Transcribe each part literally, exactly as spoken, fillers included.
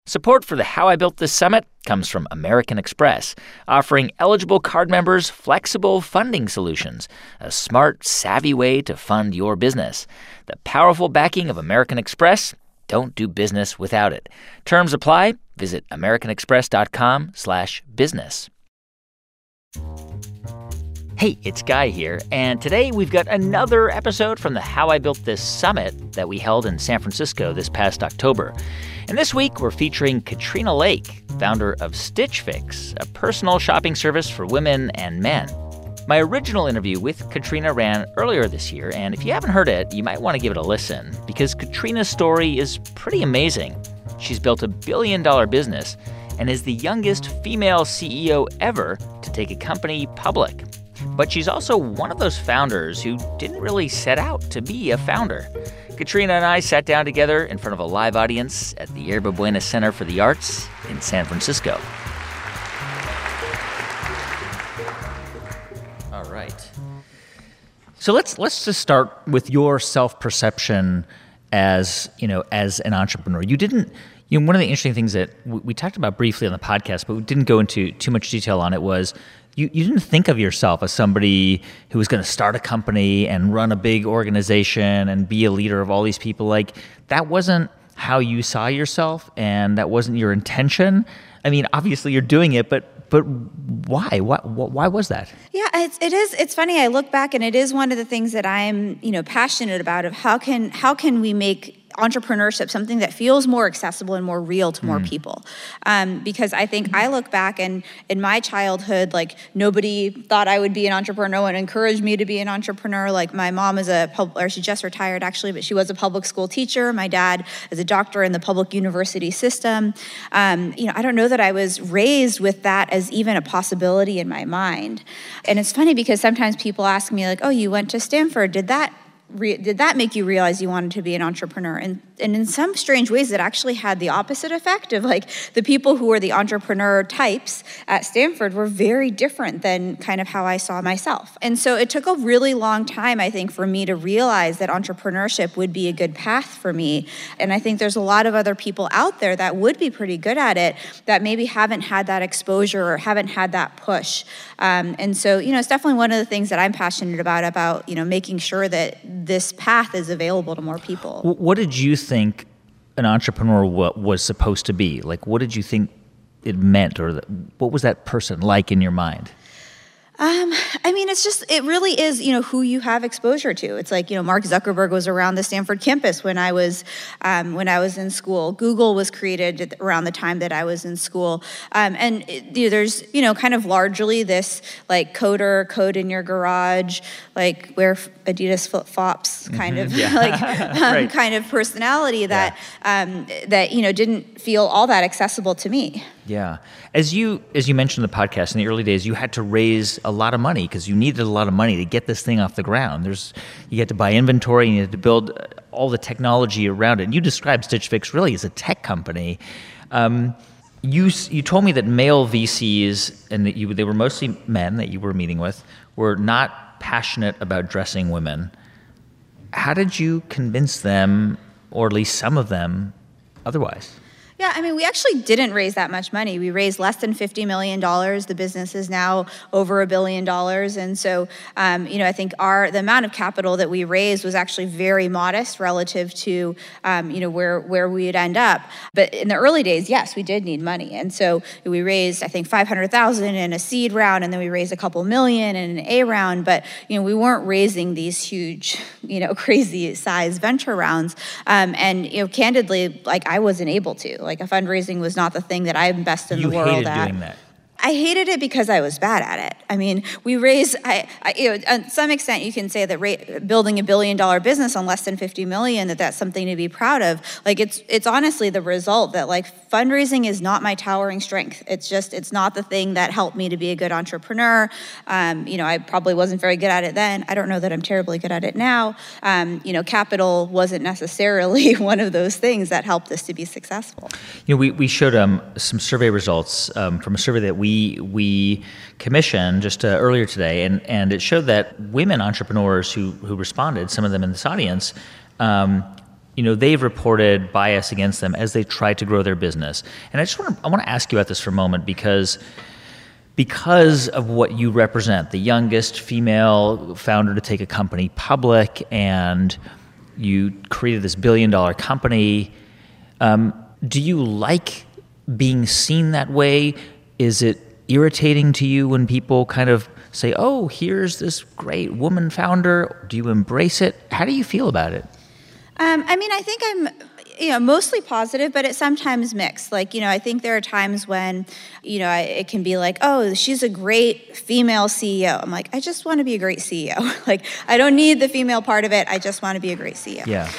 Support for the How I Built This Summit comes from American Express, offering eligible card members flexible funding solutions, a smart, savvy way to fund your business. The powerful backing of American Express, don't do business without it. Terms apply. Visit americanexpress.com slash business. Hey, it's Guy here, and today we've got another episode from the How I Built This Summit that we held in San Francisco this past October. And this week, we're featuring Katrina Lake, founder of Stitch Fix, a personal shopping service for women and men. My original interview with Katrina ran earlier this year, and if you haven't heard it, you might want to give it a listen, because Katrina's story is pretty amazing. She's built a billion-dollar business and is the youngest female C E O ever to take a company public. But she's also one of those founders who didn't really set out to be a founder. Katrina and I sat down together in front of a live audience at the Yerba Buena Center for the Arts in San Francisco. All right. So let's let's just start with your self-perception as, you know, as an entrepreneur. You didn't, you know, one of the interesting things that we, we talked about briefly on the podcast, but we didn't go into too much detail on it, was You, you didn't think of yourself as somebody who was going to start a company and run a big organization and be a leader of all these people. Like, that wasn't how you saw yourself, and that wasn't your intention. I mean, obviously you're doing it, but but why? Why, why was that? Yeah, it's, it is. It's funny. I look back, and it is one of the things that I'm, you know, passionate about. Of how can how can we make entrepreneurship something that feels more accessible and more real to more mm. people. Um, because I think I look back, and in my childhood, like, nobody thought I would be an entrepreneur. No one encouraged me to be an entrepreneur. Like, my mom is a, pub- or she just retired actually, but she was a public school teacher. My dad is a doctor in the public university system. Um, you know, I don't know that I was raised with that as even a possibility in my mind. And it's funny because sometimes people ask me, like, oh, you went to Stanford. Did that Re- did that make you realize you wanted to be an entrepreneur? And and in some strange ways, it actually had the opposite effect of, like, the people who were the entrepreneur types at Stanford were very different than kind of how I saw myself. And so it took a really long time, I think, for me to realize that entrepreneurship would be a good path for me. And I think there's a lot of other people out there that would be pretty good at it that maybe haven't had that exposure or haven't had that push. Um, and so, you know, it's definitely one of the things that I'm passionate about, about, you know, making sure that this path is available to more people. What did you think an entrepreneur was supposed to be? Like, what did you think it meant, or what was that person like in your mind? Um, I mean, it's just, it really is, you know, who you have exposure to. It's like, you know, Mark Zuckerberg was around the Stanford campus when I was, um, when I was in school. Google was created around the time that I was in school. Um, and it, you know, there's, you know, kind of largely this, like, coder, code in your garage, like, wear Adidas flip-flops kind mm-hmm. of, yeah. like, um, right. kind of personality that, yeah. um, that, you know, didn't feel all that accessible to me. Yeah. As you as you mentioned in the podcast, in the early days, you had to raise a lot of money because you needed a lot of money to get this thing off the ground. There's you had to buy inventory, and you had to build all the technology around it. And you described Stitch Fix really as a tech company. Um, you you told me that male V Cs, and that you they were mostly men that you were meeting with, were not passionate about dressing women. How did you convince them, or at least some of them, otherwise? Yeah, I mean, we actually didn't raise that much money. We raised less than fifty million dollars. The business is now over a billion dollars. And so, um, you know, I think our the amount of capital that we raised was actually very modest relative to, um, you know, where, where we would end up. But in the early days, yes, we did need money. And so we raised, I think, five hundred thousand dollars in a seed round, and then we raised a couple million in an A round. But, you know, we weren't raising these huge, you know, crazy size venture rounds. Um, and, you know, candidly, like, I wasn't able to. Like, a fundraising was not the thing that I'm best in you the world hated at. Doing that. I hated it because I was bad at it. I mean, we raised, I, I, you know, to some extent you can say that ra- building a billion dollar business on less than fifty million, that that's something to be proud of. Like, it's it's honestly the result that, like, fundraising is not my towering strength. It's just, it's not the thing that helped me to be a good entrepreneur. Um, you know, I probably wasn't very good at it then. I don't know that I'm terribly good at it now. Um, you know, capital wasn't necessarily one of those things that helped us to be successful. You know, we, we showed um, some survey results um, from a survey that we We we commissioned just uh, earlier today, and, and it showed that women entrepreneurs who who responded, some of them in this audience, um, you know, they've reported bias against them as they try to grow their business. And I just want to I want to ask you about this for a moment because because of what you represent, the youngest female founder to take a company public, and you created this billion dollar company. Um, do you like being seen that way? Is it irritating to you when people kind of say, oh, here's this great woman founder? Do you embrace it? How do you feel about it? Um, I mean, I think I'm, you know, mostly positive, but it's sometimes mixed. Like, you know, I think there are times when, you know, I, it can be like, oh, she's a great female C E O. I'm like, I just want to be a great C E O. Like, I don't need the female part of it. I just want to be a great C E O. Yeah.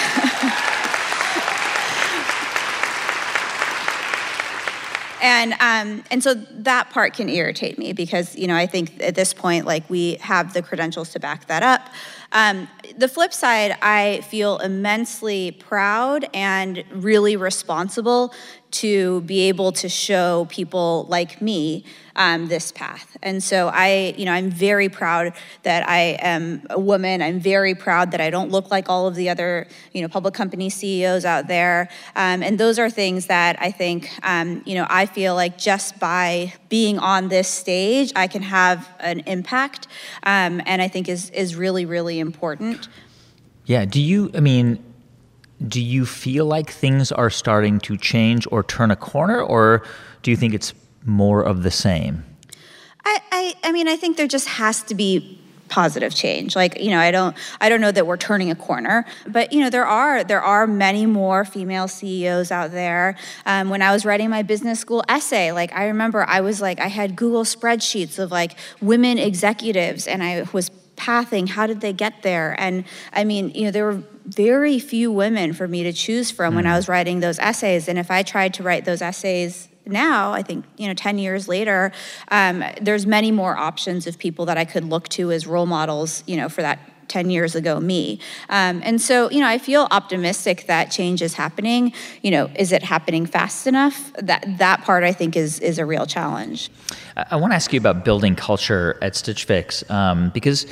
And um, and so that part can irritate me because, you know, I think at this point, like, we have the credentials to back that up. Um, the flip side, I feel immensely proud and really responsible to be able to show people like me um, this path. And so I, you know, I'm very proud that I am a woman. I'm very proud that I don't look like all of the other, you know, public company C E Os out there. Um, and those are things that I think, um, you know, I feel like just by being on this stage, I can have an impact. Um, and I think is is really, really important. Yeah. Do you, I mean, do you feel like things are starting to change or turn a corner, or do you think it's more of the same? I, I, I mean, I think there just has to be positive change. Like, you know, I don't, I don't know that we're turning a corner, but you know, there are, there are many more female C E Os out there. Um, when I was writing my business school essay, like, I remember I was like, I had Google spreadsheets of like women executives, and I was pathing, how did they get there? And I mean, you know, there were very few women for me to choose from mm. when I was writing those essays. And if I tried to write those essays now, I think, you know, ten years later, um, there's many more options of people that I could look to as role models, you know, for that ten years ago me. Um, and so, you know, I feel optimistic that change is happening. You know, is it happening fast enough? That that part, I think, is is a real challenge. I, I want to ask you about building culture at Stitch Fix, um, because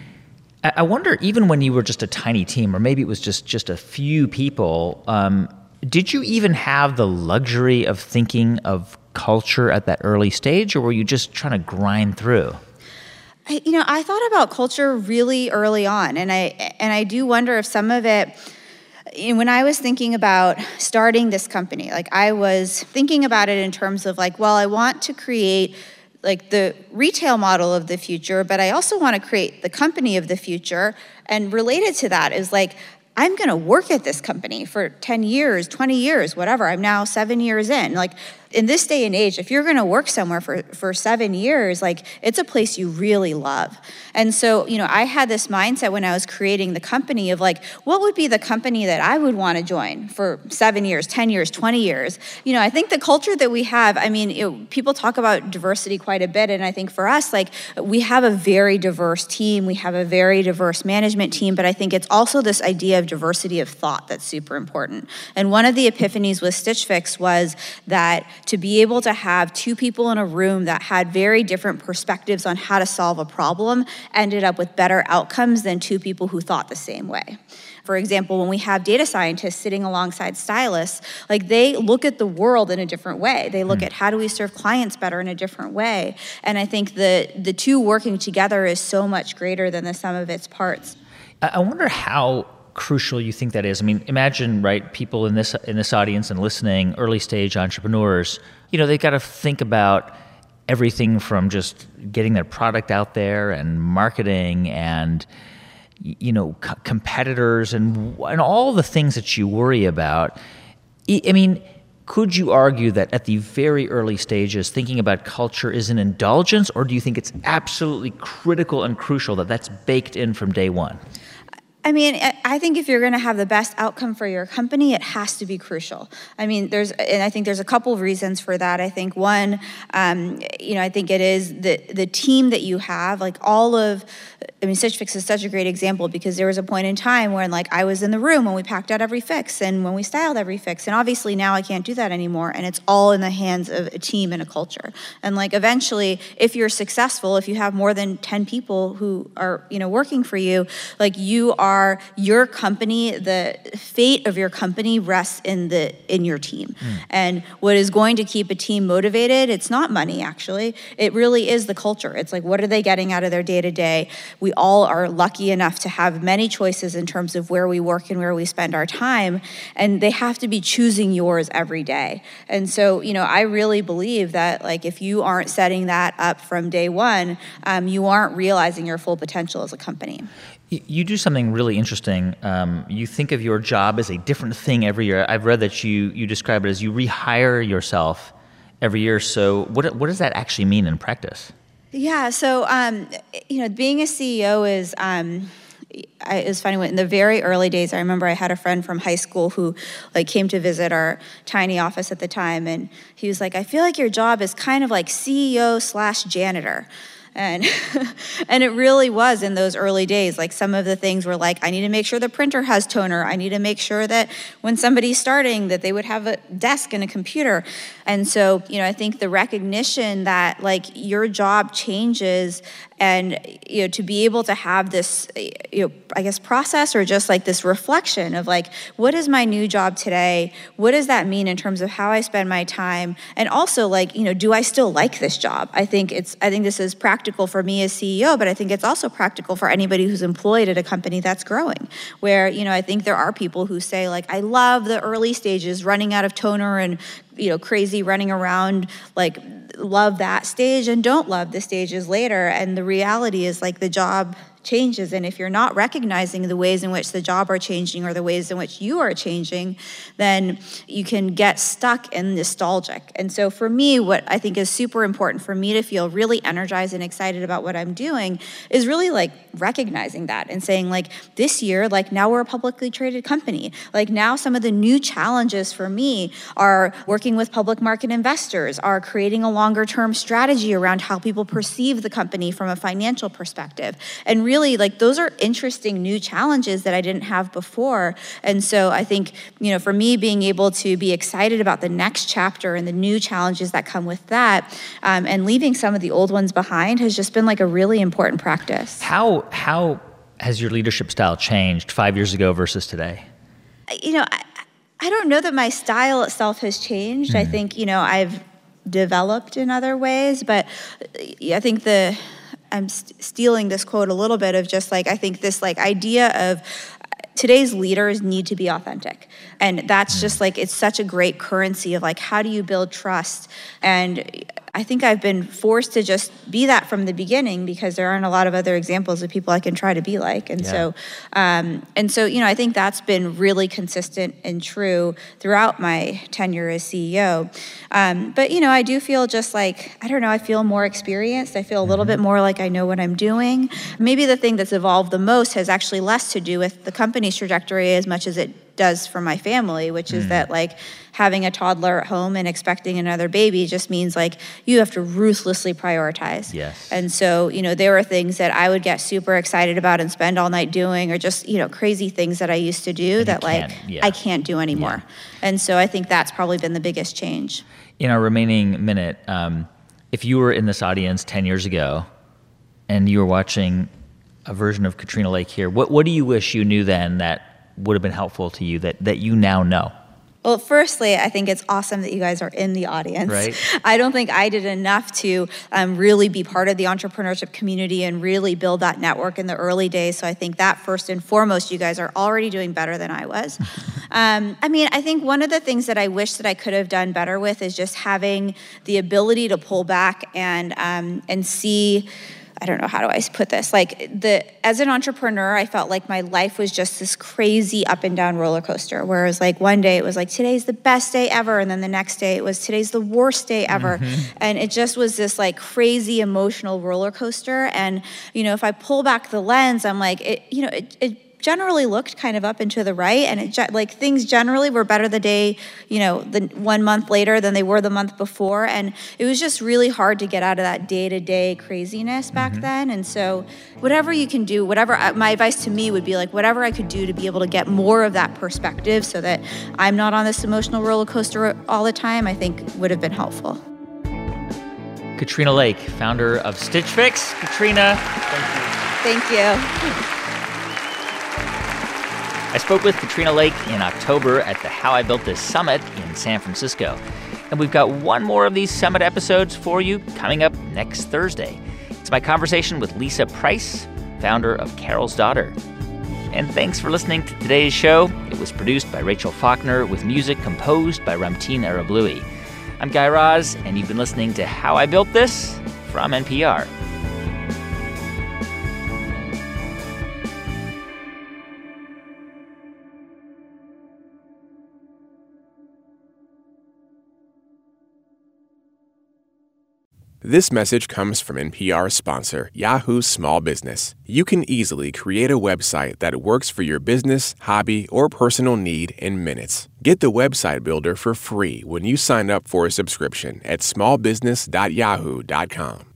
I, I wonder, even when you were just a tiny team, or maybe it was just, just a few people, um, did you even have the luxury of thinking of culture at that early stage, or were you just trying to grind through? I, you know, I thought about culture really early on, and I and I do wonder if some of it, you know, when I was thinking about starting this company, like, I was thinking about it in terms of like, well, I want to create like the retail model of the future, but I also want to create the company of the future. And related to that is like, I'm going to work at this company for ten years, twenty years, whatever. I'm now seven years in. Like, in this day and age, if you're going to work somewhere for, for seven years, like, it's a place you really love. And so, you know, I had this mindset when I was creating the company of like, what would be the company that I would want to join for seven years, ten years, twenty years? You know, I think the culture that we have, I mean, you know, people talk about diversity quite a bit. And I think for us, like, we have a very diverse team. We have a very diverse management team. But I think it's also this idea of diversity of thought that's super important. And one of the epiphanies with Stitch Fix was that to be able to have two people in a room that had very different perspectives on how to solve a problem ended up with better outcomes than two people who thought the same way. For example, when we have data scientists sitting alongside stylists, like, they look at the world in a different way. They look mm. at how do we serve clients better in a different way. And I think the the two working together is so much greater than the sum of its parts. I wonder how crucial you think that is. I mean, imagine, right, people in this in this audience and listening, early stage entrepreneurs, you know, they've got to think about everything from just getting their product out there and marketing and, you know, c- competitors and and all the things that you worry about. I mean, could you argue that at the very early stages, thinking about culture is an indulgence, or do you think it's absolutely critical and crucial that that's baked in from day one? I mean, I think if you're going to have the best outcome for your company, it has to be crucial. I mean, there's, and I think there's a couple of reasons for that. I think one, um, you know, I think it is the the team that you have, like all of, I mean, Stitch Fix is such a great example because there was a point in time when, like, I was in the room when we packed out every fix and when we styled every fix, and obviously now I can't do that anymore, and it's all in the hands of a team and a culture. And like, eventually, if you're successful, if you have more than ten people who are, you know, working for you, like, you are are your company, the fate of your company rests in the in your team. Mm. And what is going to keep a team motivated, it's not money, actually. It really is the culture. It's like, what are they getting out of their day-to-day? We all are lucky enough to have many choices in terms of where we work and where we spend our time, and they have to be choosing yours every day. And so, you know, I really believe that, like, if you aren't setting that up from day one, um, you aren't realizing your full potential as a company. You do something really interesting. Um, you think of your job as a different thing every year. I've read that you you describe it as you rehire yourself every year. So what what does that actually mean in practice? Yeah. So um, you know, being a C E O is. Um, I, it was funny, when in the very early days, I remember I had a friend from high school who like came to visit our tiny office at the time, and he was like, I feel like your job is kind of like C E O slash janitor. And and it really was in those early days. Like, some of the things were like, I need to make sure the printer has toner. I need to make sure that when somebody's starting that they would have a desk and a computer. And so, you know, I think the recognition that like your job changes, and, you know, to be able to have this, you know, I guess process, or just like this reflection of like, what is my new job today? What does that mean in terms of how I spend my time? And also, like, you know, do I still like this job? I think it's, I think this is practical for me as C E O, but I think it's also practical for anybody who's employed at a company that's growing, where, you know, I think there are people who say like, I love the early stages, running out of toner and, you know, crazy running around, like, love that stage, and don't love the stages later. And the reality is, like, the job changes, and if you're not recognizing the ways in which the job are changing or the ways in which you are changing, then you can get stuck and nostalgic. And so for me, what I think is super important for me to feel really energized and excited about what I'm doing is really like recognizing that and saying, like, this year, like, now we're a publicly traded company. Like, now some of the new challenges for me are working with public market investors, are creating a longer term strategy around how people perceive the company from a financial perspective. And really, like, those are interesting new challenges that I didn't have before. And so I think, you know, for me, being able to be excited about the next chapter and the new challenges that come with that, um, and leaving some of the old ones behind, has just been like a really important practice. How how has your leadership style changed five years ago versus today? You know, I, I don't know that my style itself has changed. Mm. I think, you know, I've developed in other ways, but I think the I'm st- stealing this quote a little bit of just like, I think this like idea of today's leaders need to be authentic. And that's just like, it's such a great currency of like, how do you build trust? And I think I've been forced to just be that from the beginning, because there aren't a lot of other examples of people I can try to be like. And yeah. so, um, and so, you know, I think that's been really consistent and true throughout my tenure as C E O. Um, but, you know, I do feel just like, I don't know, I feel more experienced. I feel a little mm-hmm. bit more like I know what I'm doing. Maybe the thing that's evolved the most has actually less to do with the company's trajectory as much as it does for my family, which is mm. that like having a toddler at home and expecting another baby just means like you have to ruthlessly prioritize. Yes. And so, you know, there were things that I would get super excited about and spend all night doing, or just, you know, crazy things that I used to do and that like yeah. I can't do anymore. Yeah. And so I think that's probably been the biggest change. In our remaining minute, um, if you were in this audience ten years ago and you were watching a version of Katrina Lake here, what what do you wish you knew then that would have been helpful to you that, that you now know? Well, firstly, I think it's awesome that you guys are in the audience. Right. I don't think I did enough to um, really be part of the entrepreneurship community and really build that network in the early days. So I think that first and foremost, you guys are already doing better than I was. um, I mean, I think one of the things that I wish that I could have done better with is just having the ability to pull back and um, and see, I don't know, how do I put this? Like, the as an entrepreneur, I felt like my life was just this crazy up and down roller coaster, where it was like one day it was like, today's the best day ever. And then the next day it was, today's the worst day ever. Mm-hmm. And it just was this like crazy emotional roller coaster. And, you know, if I pull back the lens, I'm like, it, you know, it, it generally looked kind of up and to the right, and it like things generally were better the day, you know, the one month later than they were the month before, and it was just really hard to get out of that day-to-day craziness back mm-hmm. then. And so whatever you can do, whatever, my advice to me would be like, whatever I could do to be able to get more of that perspective so that I'm not on this emotional roller coaster all the time, I think would have been helpful. Katrina Lake, founder of Stitch Fix. Katrina, thank you. Thank you. I spoke with Katrina Lake in October at the How I Built This Summit in San Francisco. And we've got one more of these Summit episodes for you coming up next Thursday. It's my conversation with Lisa Price, founder of Carol's Daughter. And thanks for listening to today's show. It was produced by Rachel Faulkner with music composed by Ramtin Arablouei. I'm Guy Raz, and you've been listening to How I Built This from N P R. This message comes from N P R sponsor Yahoo Small Business. You can easily create a website that works for your business, hobby, or personal need in minutes. Get the website builder for free when you sign up for a subscription at small business dot yahoo dot com.